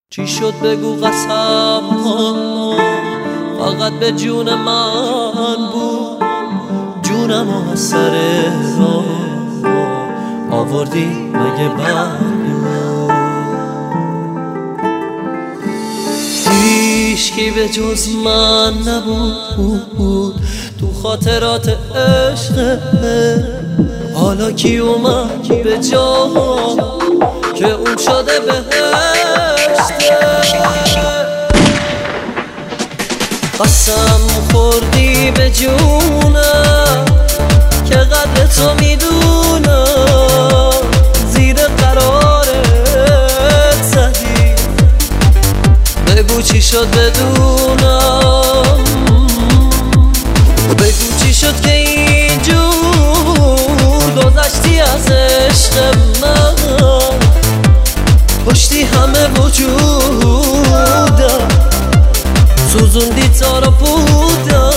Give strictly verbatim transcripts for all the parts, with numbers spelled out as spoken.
چی شد بگو قسم فقط به جون من بود، جونم از سر راه آوردی مگه برگ من؟ هیچکی به جز من نبود تو خاطرات عشق، حالا کی اومد به جا که اون شده بهشته؟ قسم خوردی به جونم که قدر تو میدونم، زیر قرارت زدی بگو چی شد بدونم، بگو چی شد که اینجور گذشتی از عشق من، کشتی همه وجودم، سوزوندی تارا بودم.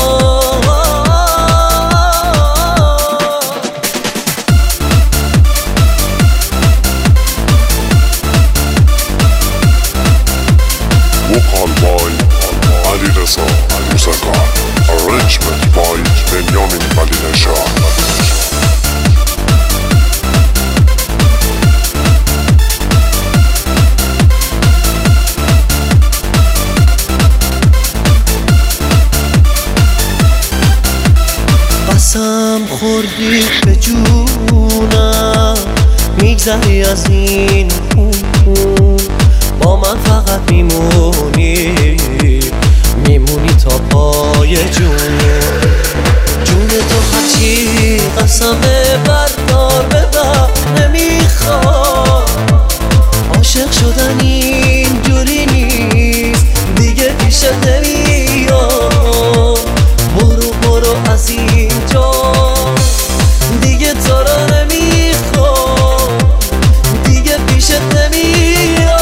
Vocal by Alireza Musakar, arrangement by Benjamin Balinesha. قسم خوردی به جونم میگذری از این اون، با من فقط میمونی میمونی تا پای جون جون تو. هرچی قسم بردار ببر نمیخواد، عاشق شدن اینجوری نیست دیگه، پیشت نمیاد، برو برو از اینجا دیگه تو رو نمیخوام، دیگه پیشت نمیاد.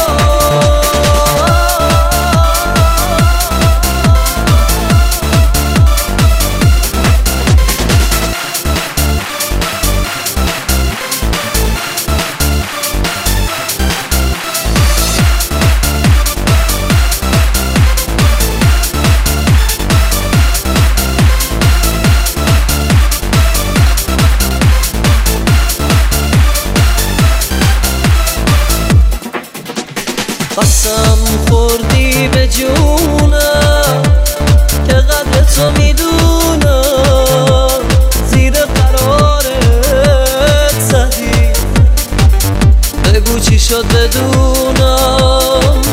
قسم خوردی به جونم که قدر تو میدونم، زیر قرارت زدی بگو چی شد بدونم،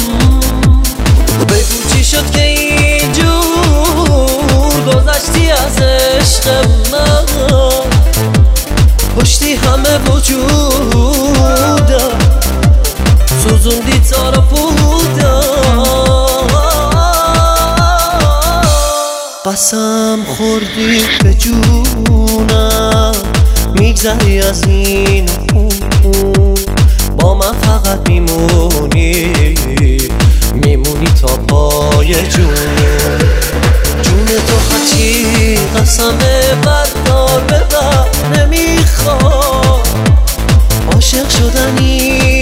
بگو چی شد که اینجور گذشتی از عشق من، کشتی همه وجودم، سوزوندی تارا بودم. قسم خوردی به جونم میگذری از این اون، با من فقط میمونی میمونی تا پای جون جون تو. هرچی قسم بردار ببر نمیخواد، عاشق شدنی